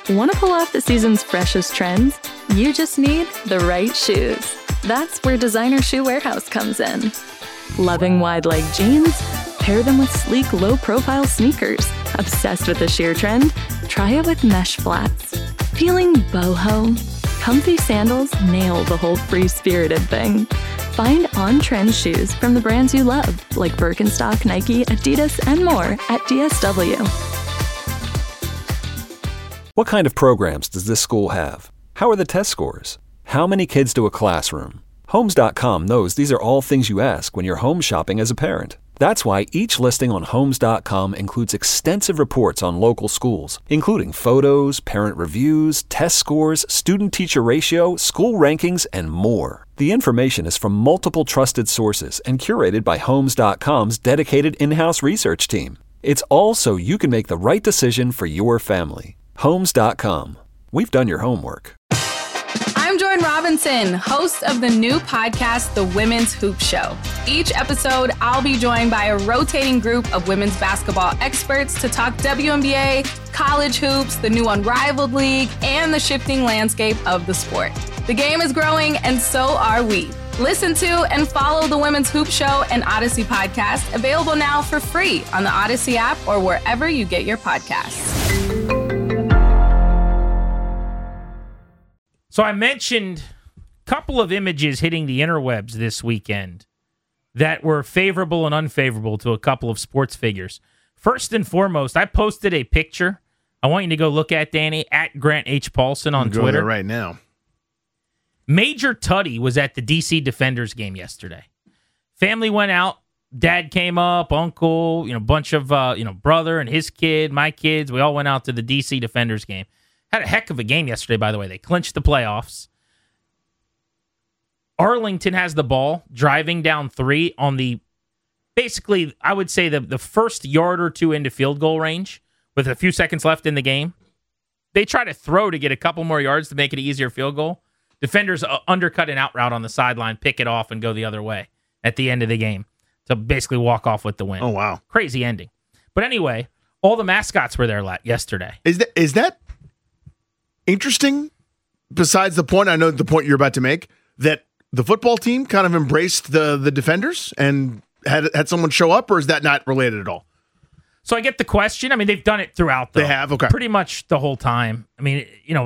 Want to pull off the season's freshest trends? You just need the right shoes. That's where Designer Shoe Warehouse comes in. Loving wide-leg jeans? Pair them with sleek, low-profile sneakers. Obsessed with the sheer trend? Try it with mesh flats. Feeling boho? Comfy sandals nail the whole free-spirited thing. Find on-trend shoes from the brands you love, like Birkenstock, Nike, Adidas, and more at DSW. What kind of programs does this school have? How are the test scores? How many kids do a classroom? Homes.com knows these are all things you ask when you're home shopping as a parent. That's why each listing on Homes.com includes extensive reports on local schools, including photos, parent reviews, test scores, student-teacher ratio, school rankings, and more. The information is from multiple trusted sources and curated by Homes.com's dedicated in-house research team. It's all so you can make the right decision for your family. Homes.com. We've done your homework. I'm Jordan Robinson, host of the new podcast, The Women's Hoop Show. Each episode, I'll be joined by a rotating group of women's basketball experts to talk WNBA, college hoops, the new Unrivaled League, and the shifting landscape of the sport. The game is growing, and so are we. Listen to and follow The Women's Hoop Show and Odyssey podcast, available now for free on the Odyssey app or wherever you get your podcasts. So I mentioned a couple of images hitting the interwebs this weekend that were favorable and unfavorable to a couple of sports figures. First and foremost, I posted a picture I want you to go look at, Danny, at Grant H. Paulson on Twitter. Go there right now. Major Tuddy was at the DC Defenders game yesterday. Family went out. Dad came up, uncle, bunch of, brother and his kid, my kids. We all went out to the DC Defenders game. Had a heck of a game yesterday, by the way. They clinched the playoffs. Arlington has the ball, driving down 3 on the, basically, I would say the first yard or two into field goal range with a few seconds left in the game. They try to throw to get a couple more yards to make it an easier field goal. Defenders undercut an out route on the sideline, pick it off, and go the other way at the end of the game to basically walk off with the win. Oh, wow. Crazy ending. But anyway, all the mascots were there yesterday. Is that interesting, besides the point, I know the point you're about to make, that the football team kind of embraced the defenders and had someone show up, or is that not related at all? So I get the question. I mean, they've done it throughout, though. They have? Okay. Pretty much the whole time. I mean,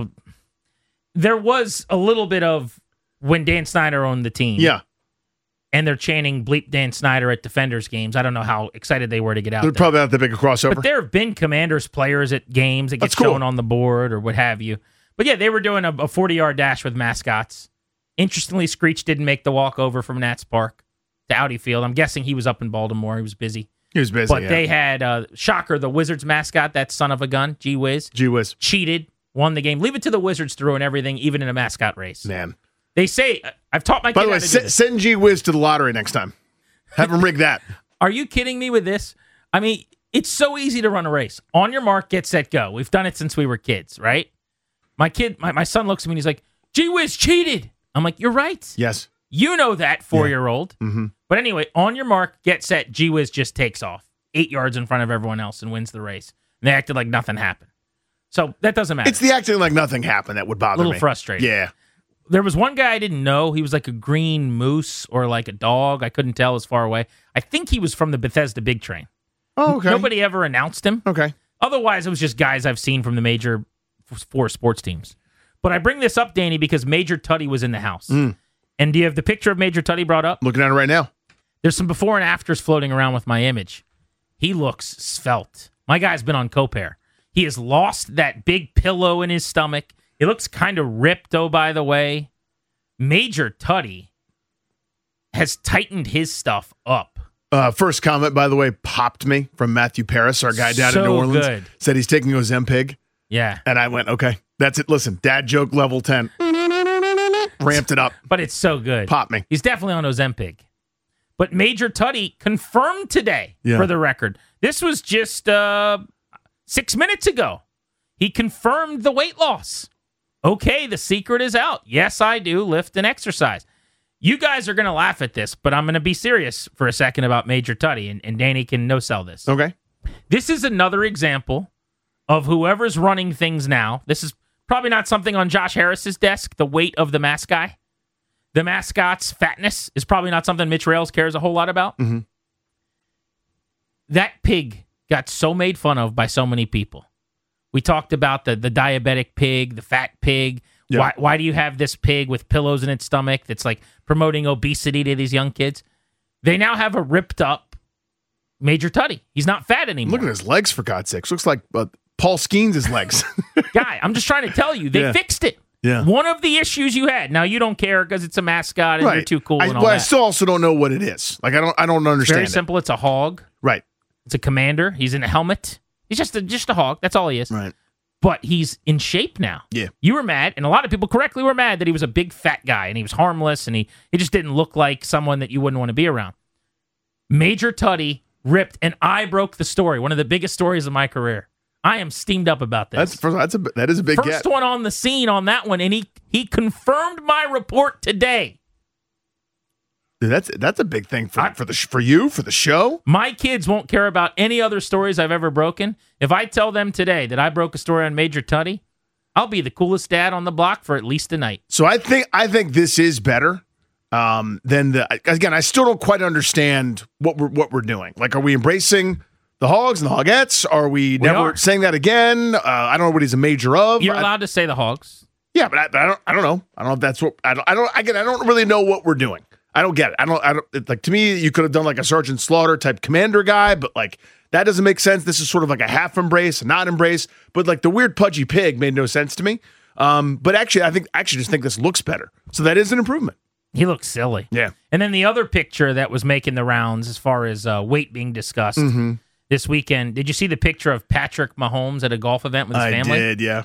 there was a little bit of when Dan Snyder owned the team. Yeah. And they're chanting bleep Dan Snyder at Defenders games. I don't know how excited they were to get out They're there. probably not that big a crossover. But there have been Commanders players at games that get shown on the board or what have you. But yeah, they were doing a 40-yard dash with mascots. Interestingly, Screech didn't make the walk over from Nats Park to Audi Field. I'm guessing he was up in Baltimore. He was busy. But they had, Shocker, the Wizards mascot, that son of a gun, Gee Whiz. Cheated, won the game. Leave it to the Wizards to ruin everything, even in a mascot race. Man. They say, I've taught my kid By the way, how to do this. send Gee Whiz to the lottery next time. Have him rig that. Are you kidding me with this? I mean, it's so easy to run a race. On your mark, get set, go. We've done it since we were kids, right? My son looks at me and he's like, Gee Whiz cheated. I'm like, you're right. Yes. You know that, 4-year-old. Yeah. Mm-hmm. But anyway, on your mark, get set, Gee Whiz just takes off 8 yards in front of everyone else and wins the race. And they acted like nothing happened. So that doesn't matter. It's the acting like nothing happened that would bother me. A little frustrating. Yeah. There was one guy I didn't know. He was like a green moose or like a dog. I couldn't tell as far away. I think he was from the Bethesda Big Train. Oh, okay. Nobody ever announced him. Okay. Otherwise, it was just guys I've seen from the major 4 sports teams. But I bring this up, Danny, because Major Tuddy was in the house. And do you have the picture of Major Tuddy brought up? Looking at it right now. There's some before and afters floating around with my image. He looks svelte. My guy's been on Copair. He has lost that big pillow in his stomach. He looks kind of ripped, oh, by the way. Major Tuddy has tightened his stuff up. First comment, by the way, popped me from Matthew Paris, our guy down in New Orleans. Good. Said he's taking Ozempic. Yeah. And I went, okay, that's it. Listen, dad joke level 10. Ramped it up. But it's so good. Pop me. He's definitely on Ozempic. But Major Tuddy confirmed today, for the record. This was just 6 minutes ago. He confirmed the weight loss. Okay, the secret is out. Yes, I do lift and exercise. You guys are going to laugh at this, but I'm going to be serious for a second about Major Tuddy, and Danny can no-sell this. Okay. This is another example of whoever's running things now. This is probably not something on Josh Harris's desk, the weight of the mask guy. The mascot's fatness is probably not something Mitch Rales cares a whole lot about. Mm-hmm. That pig got so made fun of by so many people. We talked about the diabetic pig, the fat pig. Yeah. Why do you have this pig with pillows in its stomach that's like promoting obesity to these young kids? They now have a ripped up Major Tuddy. He's not fat anymore. Look at his legs, for God's sakes. Looks like Paul Skeens' legs. Guy, I'm just trying to tell you, they fixed it. Yeah. One of the issues you had. Now you don't care because it's a mascot and you're too cool and all that. I still also don't know what it is. Like I don't understand. It's very simple. It's a hog. Right. It's a commander. He's in a helmet. He's just a hog. That's all he is. Right. But he's in shape now. Yeah. You were mad, and a lot of people correctly were mad that he was a big fat guy and he was harmless and he just didn't look like someone that you wouldn't want to be around. Major Tuddy ripped, and I broke the story. One of the biggest stories of my career. I am steamed up about this. That is a big First one on the scene on that one, and he confirmed my report today. Dude, that's a big thing for you, for the show. My kids won't care about any other stories I've ever broken. If I tell them today that I broke a story on Major Tuddy, I'll be the coolest dad on the block for at least a night. So I think this is better than again. I still don't quite understand what we're doing. Like, are we embracing the Hogs and the Hogettes? Are we never saying that again? I don't know what he's a major of. You're allowed to say the Hogs. Yeah, but I don't know. I don't know if that's what I don't really know what we're doing. I don't get it. I don't like, to me, you could have done like a Sergeant Slaughter type commander guy, but like that doesn't make sense. This is sort of like a half embrace, a not embrace, but like the weird pudgy pig made no sense to me. But actually, I just think this looks better. So that is an improvement. He looks silly. Yeah. And then the other picture that was making the rounds as far as weight being discussed this weekend, did you see the picture of Patrick Mahomes at a golf event with his family? I did, yeah.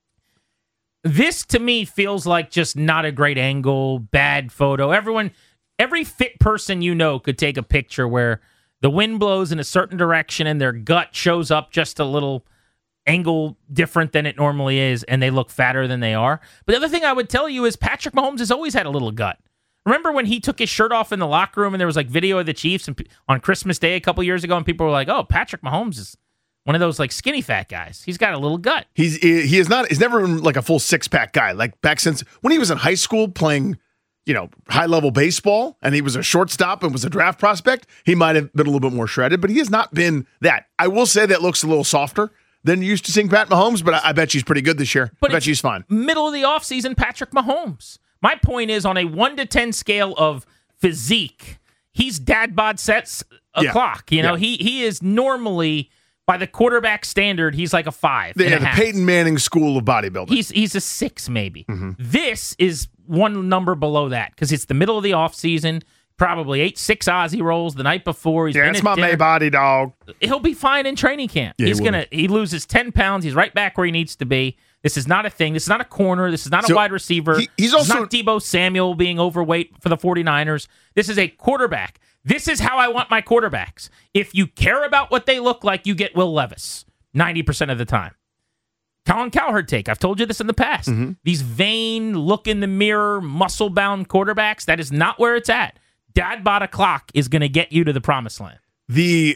This, to me, feels like just not a great angle, bad photo. Every fit person you know could take a picture where the wind blows in a certain direction and their gut shows up just a little angle different than it normally is, and they look fatter than they are. But the other thing I would tell you is Patrick Mahomes has always had a little gut. Remember when he took his shirt off in the locker room and there was like video of the Chiefs on Christmas Day a couple years ago, and people were like, oh, Patrick Mahomes is one of those like skinny fat guys. He's got a little gut. He's never been like a full six-pack guy. Like back since when he was in high school playing, high-level baseball, and he was a shortstop and was a draft prospect, he might have been a little bit more shredded, but he has not been that. I will say that looks a little softer than you used to seeing Pat Mahomes, but I bet she's pretty good this year. I bet she's fine. Middle of the offseason, Patrick Mahomes. My point is, on a 1 to 10 scale of physique, he's dad bod sets o'clock. He is normally, by the quarterback standard, he's like a 5. The Peyton Manning school of bodybuilding. He's a 6 maybe. Mm-hmm. This is one number below that because it's the middle of the offseason. Probably ate 6 Aussie rolls the night before. It's my May body, dog. He'll be fine in training camp. Yeah, he loses 10 pounds. He's right back where he needs to be. This is not a thing. This is not a corner. This is not a wide receiver. He's also not Deebo Samuel being overweight for the 49ers. This is a quarterback. This is how I want my quarterbacks. If you care about what they look like, you get Will Levis 90% of the time. Colin Cowherd take. I've told you this in the past. Mm-hmm. These vain, look in the mirror, muscle-bound quarterbacks, that is not where it's at. Dad bod o'clock is going to get you to the promised land. He's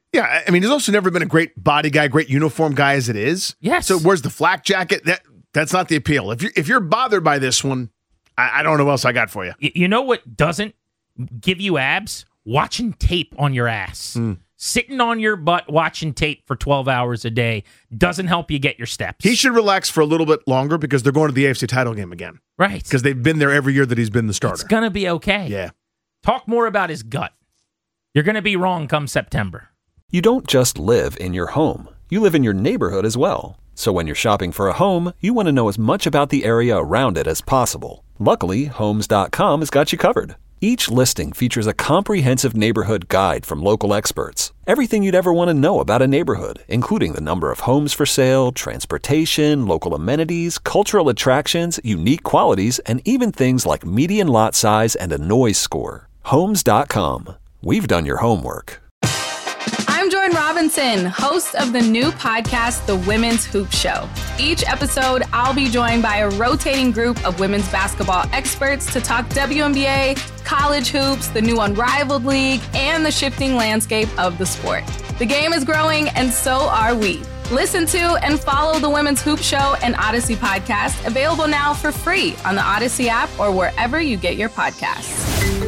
also never been a great body guy, great uniform guy as it is. Yes. So where's the flak jacket? That's not the appeal. If you're bothered by this one, I don't know what else I got for you. You know what doesn't give you abs? Watching tape on your ass. Sitting on your butt watching tape for 12 hours a day doesn't help you get your steps. He should relax for a little bit longer because they're going to the AFC title game again. Right. Because they've been there every year that he's been the starter. It's going to be okay. Yeah. Talk more about his gut. You're going to be wrong come September. You don't just live in your home. You live in your neighborhood as well. So when you're shopping for a home, you want to know as much about the area around it as possible. Luckily, Homes.com has got you covered. Each listing features a comprehensive neighborhood guide from local experts. Everything you'd ever want to know about a neighborhood, including the number of homes for sale, transportation, local amenities, cultural attractions, unique qualities, and even things like median lot size and a noise score. Homes.com. We've done your homework. I'm Jordan Robinson, host of the new podcast, The Women's Hoop Show. Each episode, I'll be joined by a rotating group of women's basketball experts to talk WNBA, college hoops, the new Unrivaled League, and the shifting landscape of the sport. The game is growing, and so are we. Listen to and follow the Women's Hoop Show and Odyssey podcast, available now for free on the Odyssey app or wherever you get your podcasts.